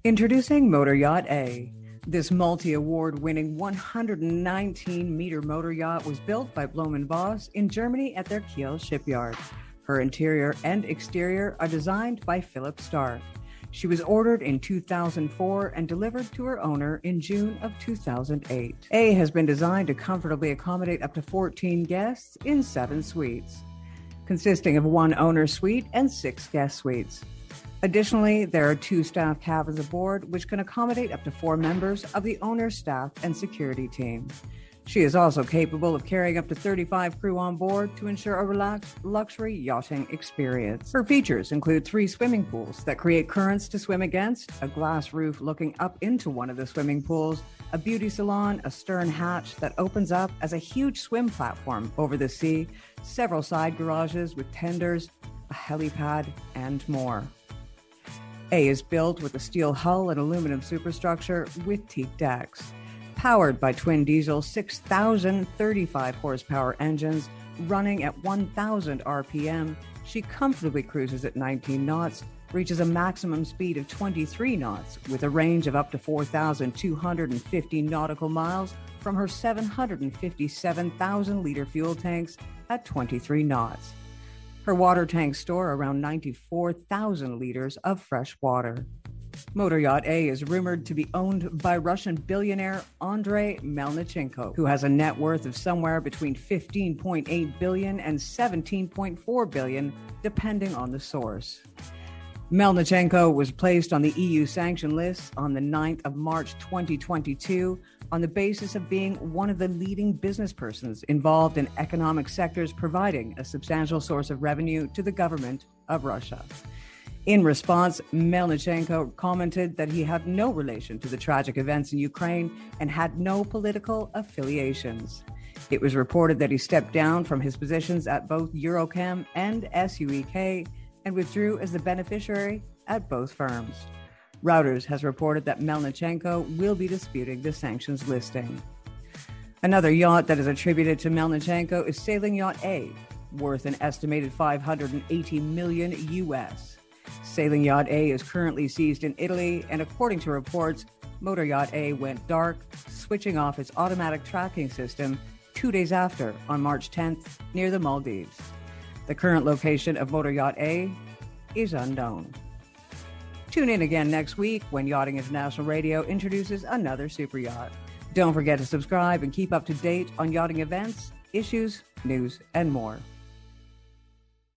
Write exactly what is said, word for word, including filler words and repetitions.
Introducing Motor Yacht A. This multi-award winning one hundred nineteen meter motor yacht was built by Blohm and Voss in Germany at their Kiel shipyard. Her interior and exterior are designed by Philip Stark. She was ordered in two thousand four and delivered to her owner in June of two thousand eight. A has been designed to comfortably accommodate up to fourteen guests in seven suites, consisting of one owner suite and six guest suites. Additionally, there are two staff cabins aboard, which can accommodate up to four members of the owner's staff and security team. She is also capable of carrying up to thirty-five crew on board to ensure a relaxed luxury yachting experience. Her features include three swimming pools that create currents to swim against, a glass roof looking up into one of the swimming pools, a beauty salon, a stern hatch that opens up as a huge swim platform over the sea, several side garages with tenders, a helipad, and more. A is built with a steel hull and aluminum superstructure with teak decks. Powered by twin diesel six thousand thirty-five horsepower engines running at one thousand R P M, she comfortably cruises at nineteen knots, reaches a maximum speed of twenty-three knots with a range of up to four thousand two hundred fifty nautical miles from her seven hundred fifty-seven thousand liter fuel tanks at twenty-three knots. Her water tanks store around ninety-four thousand liters of fresh water. Motor Yacht A is rumored to be owned by Russian billionaire Andrei Melnichenko, who has a net worth of somewhere between fifteen point eight billion dollars and seventeen point four billion dollars, depending on the source. Melnichenko was placed on the E U sanction list on the ninth of March twenty twenty-two on the basis of being one of the leading business persons involved in economic sectors providing a substantial source of revenue to the government of Russia. In response, Melnichenko commented that he had no relation to the tragic events in Ukraine and had no political affiliations. It was reported that he stepped down from his positions at both Eurochem and S U E K and withdrew as the beneficiary at both firms. Reuters has reported that Melnichenko will be disputing the sanctions listing. Another yacht that is attributed to Melnichenko is Sailing Yacht A, worth an estimated five hundred eighty million U S. Sailing Yacht A is currently seized in Italy, and according to reports, Motor Yacht A went dark, switching off its automatic tracking system two days after, on March tenth, near the Maldives. The current location of Motor Yacht A is unknown. Tune in again next week when Yachting International Radio introduces another super yacht. Don't forget to subscribe and keep up to date on yachting events, issues, news, and more.